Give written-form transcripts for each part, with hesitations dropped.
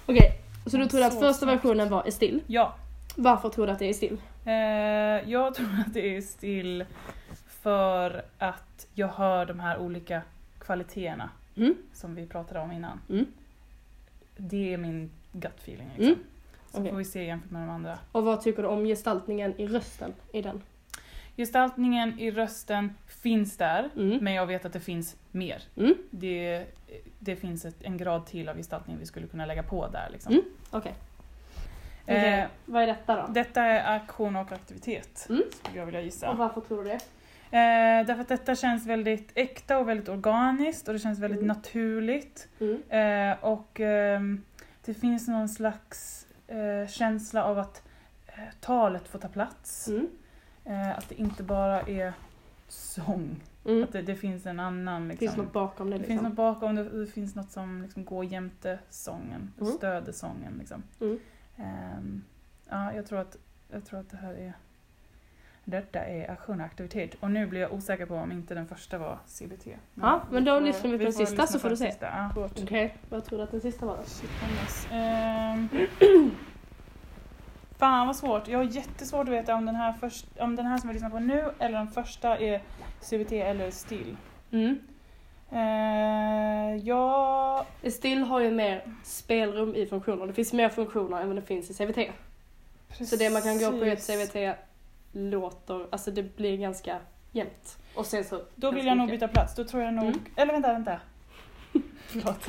Okej, så du trodde att första versionen var still? Ja. Varför tror du att det är still? Jag tror att det är still för att jag hör de här olika kvaliteterna som vi pratade om innan. Det är min gut feeling liksom. Så får vi se jämfört med de andra. Och vad tycker du om gestaltningen i rösten i den? Gestaltningen i rösten finns där, men jag vet att det finns mer. Det finns en grad till av gestaltning vi skulle kunna lägga på där liksom. Okej. Vad är detta då? Detta är aktion och aktivitet, skulle jag vilja gissa. Och varför tror du det? Därför att detta känns väldigt äkta och väldigt organiskt och det känns väldigt naturligt. Och det finns någon slags känsla av att talet får ta plats. Att det inte bara är sång. Att det finns en annan liksom. Det finns något bakom det. Det finns något bakom det finns något som liksom går jämte sången och stöder sången liksom. Ja, jag tror att det här är detta är aktion och aktivitet. Och nu blir jag osäker på om inte den första var CBT. Men då lyssnar vi på den sista så får du se. Okej, vad tror du att den sista var då? Fan vad svårt. Jag har jättesvårt att veta om den här som vi lyssnar på nu eller den första är CBT eller still. Still har ju mer spelrum i funktioner. Det finns mer funktioner än vad det finns i CBT. Precis. Så det man kan gå på ett CBT låter, alltså det blir ganska jämnt. Och sen så då vill jag nog byta plats. Då tror jag nog, eller vänta. Förlåt.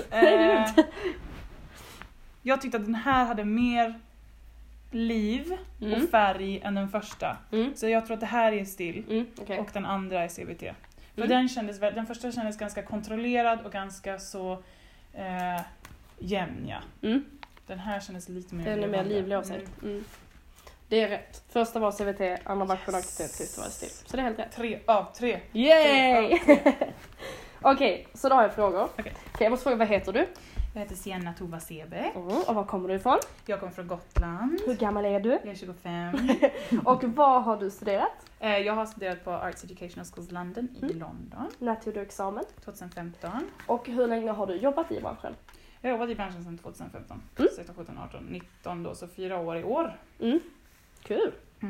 Jag tyckte att den här hade mer liv och färg än den första. Så jag tror att det här är still och den andra är CBT. För den första kändes ganska kontrollerad och ganska så jämn. Den här kändes lite mer den är mer livlig av sig. Det är rätt. Första var CBT, andra var aktivitet, sista var still. Så det är helt rätt. 3 av 3. Yay! Okej, så då har jag frågor. Okej, jag måste fråga, vad heter du? Jag heter Sienna Tova Sebe. Och var kommer du ifrån? Jag kommer från Gotland. Hur gammal är du? Jag är 25. Och vad har du studerat? Jag har studerat på Arts Educational Schools London i London. När tog du examen? 2015. Och hur länge har du jobbat i branschen? Jag har jobbat i branschen sedan 2015. 16, 17, 18, 19 då, så 4 år i år. Kul.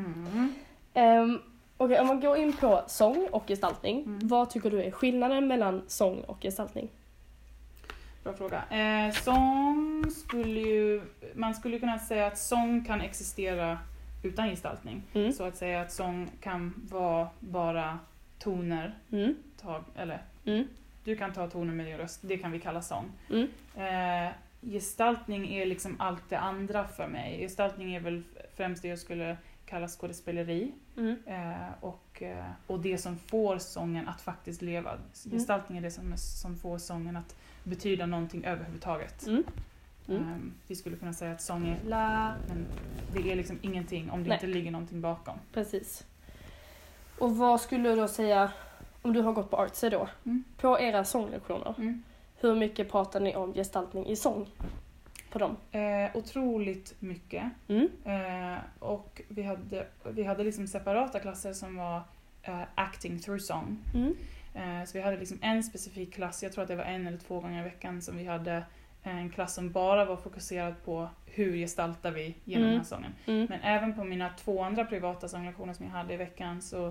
Okej, om man går in på sång och gestaltning, vad tycker du är skillnaden mellan sång och gestaltning? Bra fråga. Sång man skulle kunna säga att sång kan existera utan gestaltning. Så att säga att sång kan vara bara toner. Du kan ta toner med din röst, det kan vi kalla sång. Gestaltning är liksom allt det andra för mig. Gestaltning är väl främst det jag skulle kalla skådespeleri. Och det som får sången att faktiskt leva. Gestaltning är det som får sången att betyda någonting överhuvudtaget. Vi skulle kunna säga att sång är la, men det är liksom ingenting om det inte ligger någonting bakom. Precis. Och vad skulle du då säga, om du har gått på Arts då, på era sånglektioner, hur mycket pratar ni om gestaltning i sång på dem? Otroligt mycket. Och vi hade liksom separata klasser som var acting through song. Så vi hade liksom en specifik klass, jag tror att det var 1 eller 2 gånger i veckan som vi hade en klass som bara var fokuserad på hur gestaltar vi genom den här sången. Men även på mina 2 andra privata sånglektioner som jag hade i veckan så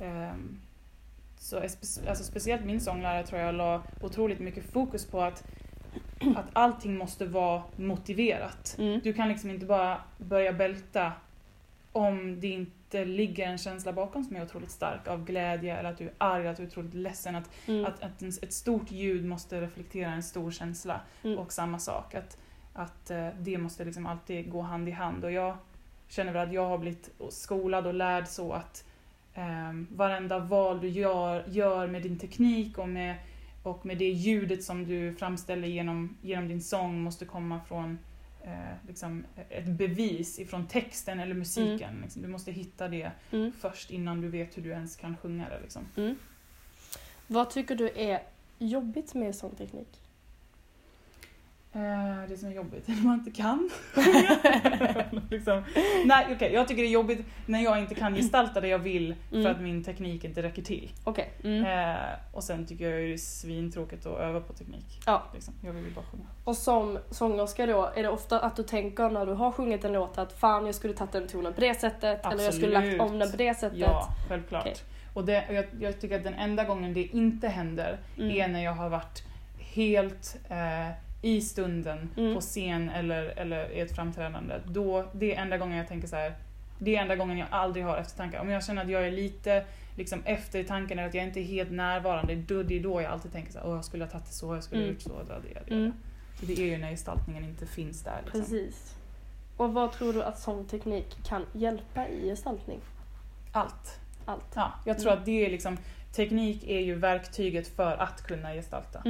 alltså speciellt min sånglärare tror jag la otroligt mycket fokus på att allting måste vara motiverat. Du kan liksom inte bara börja bälta om det inte ligger en känsla bakom som är otroligt stark av glädje eller att du är arg, att du är otroligt ledsen. Att ett stort ljud måste reflektera en stor känsla. Och samma sak, att det måste liksom alltid gå hand i hand. Och jag känner väl att jag har blivit skolad och lärd så att varenda val du gör med din teknik och med det ljudet som du framställer genom din sång måste komma från liksom ett bevis ifrån texten eller musiken. Liksom. Du måste hitta det först innan du vet hur du ens kan sjunga det. Liksom. Vad tycker du är jobbigt med sångteknik? Det som är jobbigt är när man inte kan. Liksom. Nej, okej. Jag tycker det är jobbigt när jag inte kan gestalta det jag vill för att min teknik inte räcker till. Okej. Och sen tycker jag det är svintråkigt att öva på teknik. Ja. Liksom. Jag vill bara sjunga. Och som sångerska då, är det ofta att du tänker när du har sjungit en låt att fan, jag skulle tagit den tonen på det sättet. Absolut. Eller jag skulle lagt om den på det sättet. Ja, självklart. Okay. Och jag tycker att den enda gången det inte händer är när jag har varit helt i stunden på scen eller i ett framträdande. Då, det är enda gången jag tänker så här. Det är enda gången jag aldrig har eftertankar. Om jag känner att jag är lite liksom efter i tanken eller att jag inte är helt närvarande, det är då jag alltid tänker så här, jag skulle ha tagit det så, jag skulle ha gjort så. Så det är ju när gestaltningen inte finns där. Liksom. Precis. Och vad tror du att sångteknik kan hjälpa i gestaltning? Allt. Ja, jag tror att det är liksom, teknik är ju verktyget för att kunna gestalta.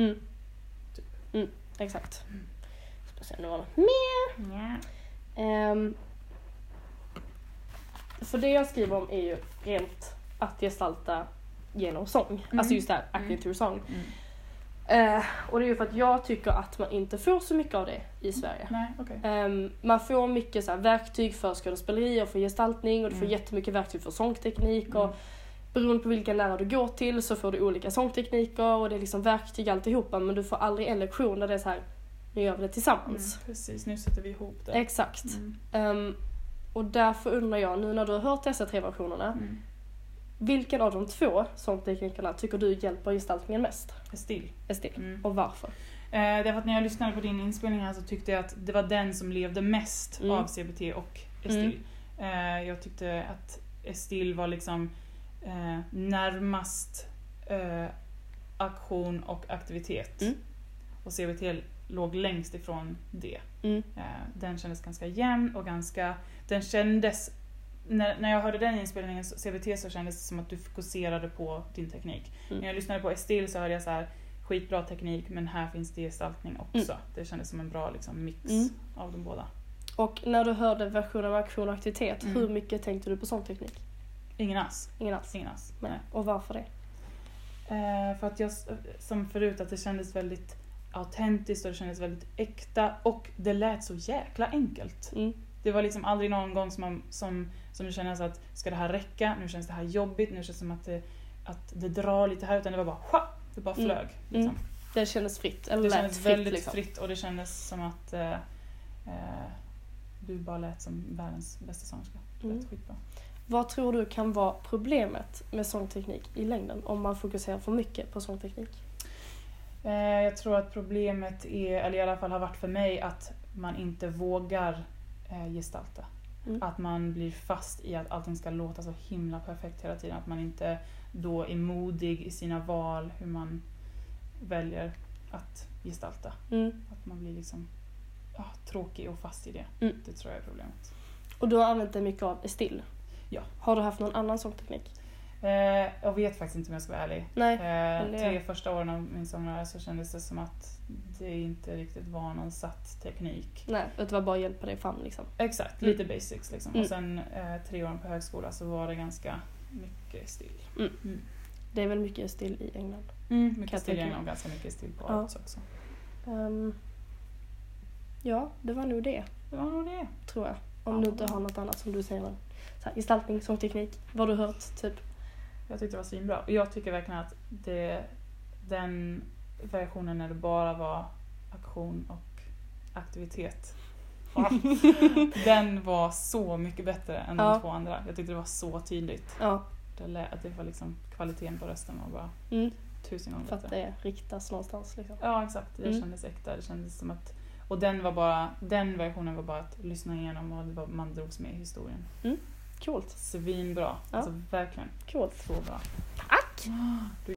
Exakt. Ska se om det var något mer. Yeah. För det jag skriver om är ju rent att gestalta genom sång. Alltså just det här, acting through song. Och det är ju för att jag tycker att man inte får så mycket av det i Sverige. Nej, okay. Man får mycket så här verktyg för skådespeleri och för gestaltning, och du får jättemycket verktyg för sångteknik och beroende på vilken lärare du går till så får du olika sångtekniker och det är liksom verktyg alltihopa, men du får aldrig en lektion där det är så här, nu gör vi det tillsammans. Precis, nu sätter vi ihop det. Exakt. Och därför undrar jag, nu när du har hört dessa 3 versionerna, vilken av de 2 sångteknikerna tycker du hjälper gestaltningen mest? Estill. Och varför? Därför att när jag lyssnade på din inspelning här så tyckte jag att det var den som levde mest av CBT och Estill. Jag tyckte att Estill var liksom närmast aktion och aktivitet. Och CBT låg längst ifrån det. Den kändes ganska jämn och ganska... Den kändes... När jag hörde den inspelningen CBT så kändes det som att du fokuserade på din teknik. När jag lyssnade på Estill så hörde jag så här, skitbra teknik, men här finns det gestaltning också. Det kändes som en bra liksom, mix av de båda. Och när du hörde versionen av aktion och aktivitet, hur mycket tänkte du på sångteknik? Ingen alls. Nej. Och varför det? För att jag, som förut, att det kändes väldigt autentiskt och det kändes väldigt äkta och det lät så jäkla enkelt. Det var liksom aldrig någon gång som du kände så att ska det här räcka? Nu känns det här jobbigt, nu känns det som att det drar lite här, utan det var bara det bara flög. Liksom. Det kändes fritt, eller det lät kändes fritt, väldigt liksom. fritt och det kändes som att du bara lät som världens bästa sångerska. Det lät skitbra. Vad tror du kan vara problemet med sångteknik i längden om man fokuserar för mycket på sångteknik? Jag tror att problemet är, eller i alla fall har varit för mig, att man inte vågar gestalta. Att man blir fast i att allting ska låta så himla perfekt hela tiden. Att man inte då är modig i sina val, hur man väljer att gestalta. Att man blir liksom tråkig och fast i det. Det tror jag är problemet. Och du har använt dig mycket av Estill? Ja. Har du haft någon annan sångteknik? Jag vet faktiskt inte om jag ska vara ärlig. Nej, 3 första åren av min sångare så kändes det som att det inte riktigt var någon satt teknik. Nej, det var bara att hjälpa dig fram liksom. Exakt, lite basics liksom. Och sen 3 åren på högskola så var det ganska mycket still. Det är väl mycket still i England? Mycket still i England och ganska mycket still på Arts också. Ja, det var nog det. Tror jag. Om du inte har något annat som du säger. Så här, gestaltning, sångteknik. Vad har du hört typ? Jag tyckte det var svinbra. Och jag tycker verkligen att den versionen när det bara var aktion och aktivitet. Den var så mycket bättre än de 2 andra. Jag tyckte det var så tydligt. Det var liksom kvaliteten på rösten var bara 1000 gånger bättre. För att det riktas någonstans liksom. Ja, exakt. Det kändes äkta. Det kändes som att... Och den versionen var bara att lyssna igenom och man drogs med i historien. Coolt. Svinbra. Alltså verkligen. Coolt. Så bra. Tack!